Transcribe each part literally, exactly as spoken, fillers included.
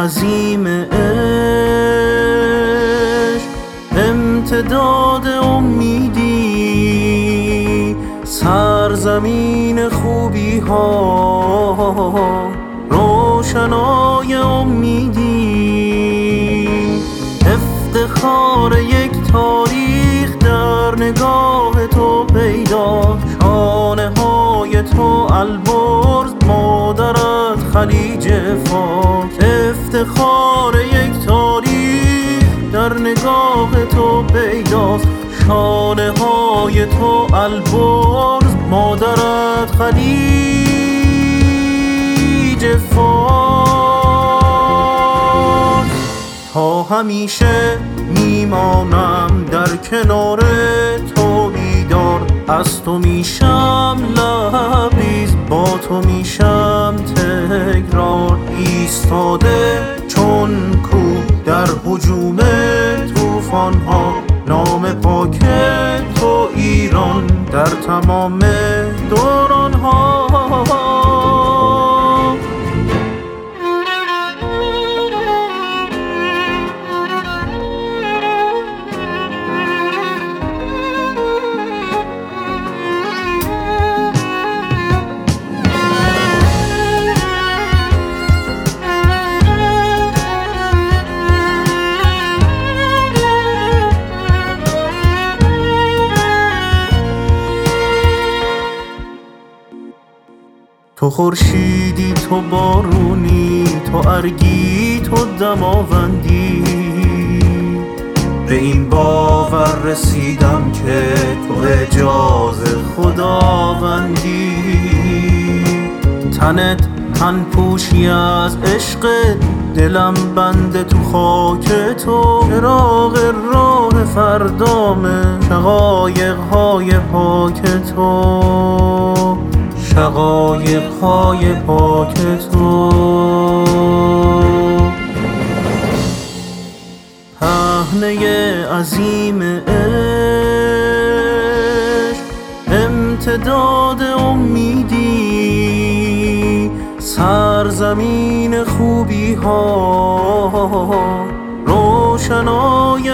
عظیم عشق، امتداد امیدی، سرزمین خوبی ها، روشنای امیدی، افتخار یک تاریخ در نگاه تو پیدا، شانه های تو البرز، مادرت خلیج فارس. افتخار یک تاریخ در نگاه تو پیداست، شانه های تو البرز، مادرت خلیج فارس. تا همیشه میمانم در کنار تو بیدار، از تو میشم لبریز، با تو میشم تکرار، ایستاده چون کوه در هجوم طوفان ها، نام پاک تو ایران در تمام دوران ها. تو خورشیدی، تو بارونی، تو ارگی، تو دماوندی، به این باور رسیدم که تو اجاز خداوندی. تنت تن پوشی از عشق، دلم بنده تو خاک تو، چراغ راه فردامه، شقایق های پاک تو، شقایق های پاک تو. پهنه عظیم عشق، امتداد امیدی، سرزمین خوبی ها، روشنای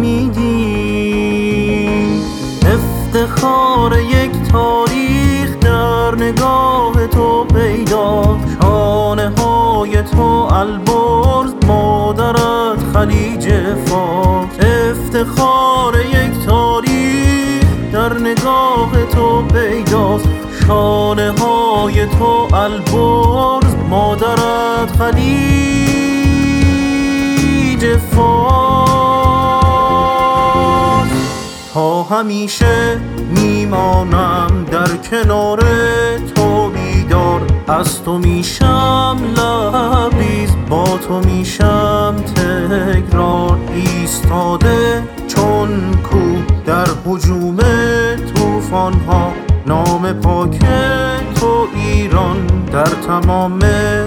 امیدی، افتخار یک تاریخ در نگاه تو پیدا، شانه های تو البرز، مادرت خلیج فارس. افتخار یک تاریخ در نگاه تو پیداست، شانه های تو البرز، مادرت خلیج فارس. تا همیشه میمانم در کنار تو بیدار، از تو میشم لبریز، با تو میشم تکرار، ایستاده چون کوه در هجوم طوفان ها، نام پاک تو ایران در تمام